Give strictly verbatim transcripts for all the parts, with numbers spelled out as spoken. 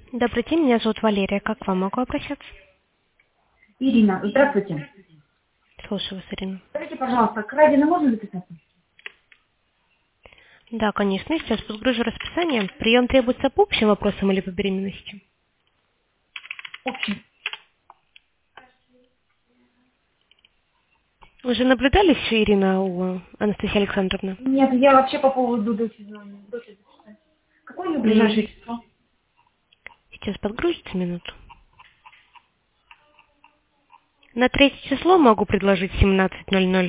Добрый день, меня зовут Валерия. Как к вам могу обращаться? Ирина, здравствуйте. Слушаю вас, Ирина. Скажите, пожалуйста, к Радину можно записаться? Да, конечно. Я сейчас подгружу расписание. Прием требуется по общим вопросам или по беременности? Общем. Вы же наблюдались, Ирина, у Анастасии Александровны? Нет, я вообще по поводу дочери звоню. Дочери записать. Какое у нее М, ближайшее число? Сейчас подгрузится минуту. На третье число могу предложить семнадцать ноль ноль.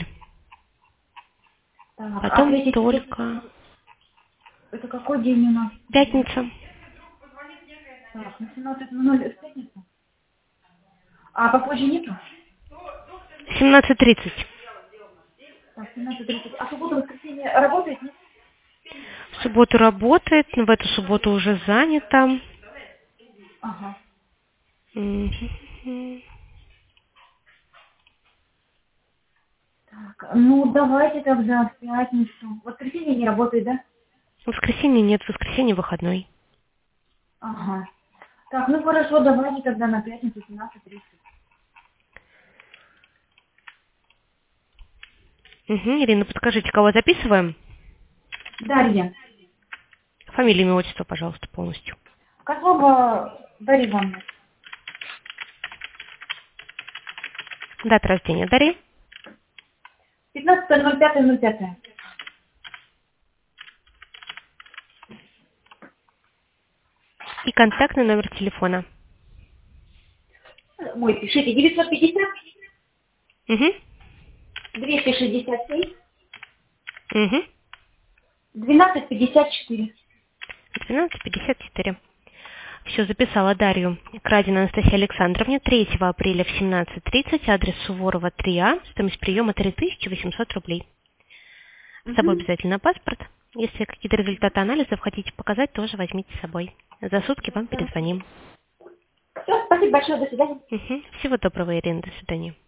Так, а Потом третье число, только это какой день у нас? пятница. Так, на семнадцать ноль ноль в пятницу? А попозже нету? семнадцать тридцать. Так, семнадцать тридцать. А суббота, воскресенье работает, нет? В субботу работает, но в эту субботу уже занято. Ага. Мгм. Так, ну давайте тогда в пятницу. В воскресенье не работает, да? В воскресенье нет, в воскресенье выходной. Ага. Так, ну хорошо, давайте тогда на пятницу семнадцать тридцать. Угу. Ирина, подскажите, кого записываем? Дарья. Фамилия, имя, отчество, пожалуйста, полностью. Козлова Дарья Ивановна. Дата рождения Дарьи пятнадцатое ноль пятое ноль пятое. и контактный номер телефона. Мой, пишите, девятьсот пятьдесят Угу. двести шестьдесят семь Угу. двенадцать пятьдесят четыре. двенадцать пятьдесят четыре. Все, записала Дарью Крадину Анастасии Александровне третьего апреля в семнадцать тридцать, адрес Суворова три А, стоимость приема три тысячи восемьсот рублей. С собой Угу. обязательно паспорт. Если какие-то результаты анализов хотите показать, тоже возьмите с собой. За сутки вам перезвоним. Все, спасибо большое, до свидания. Угу. Всего доброго, Ирина, до свидания.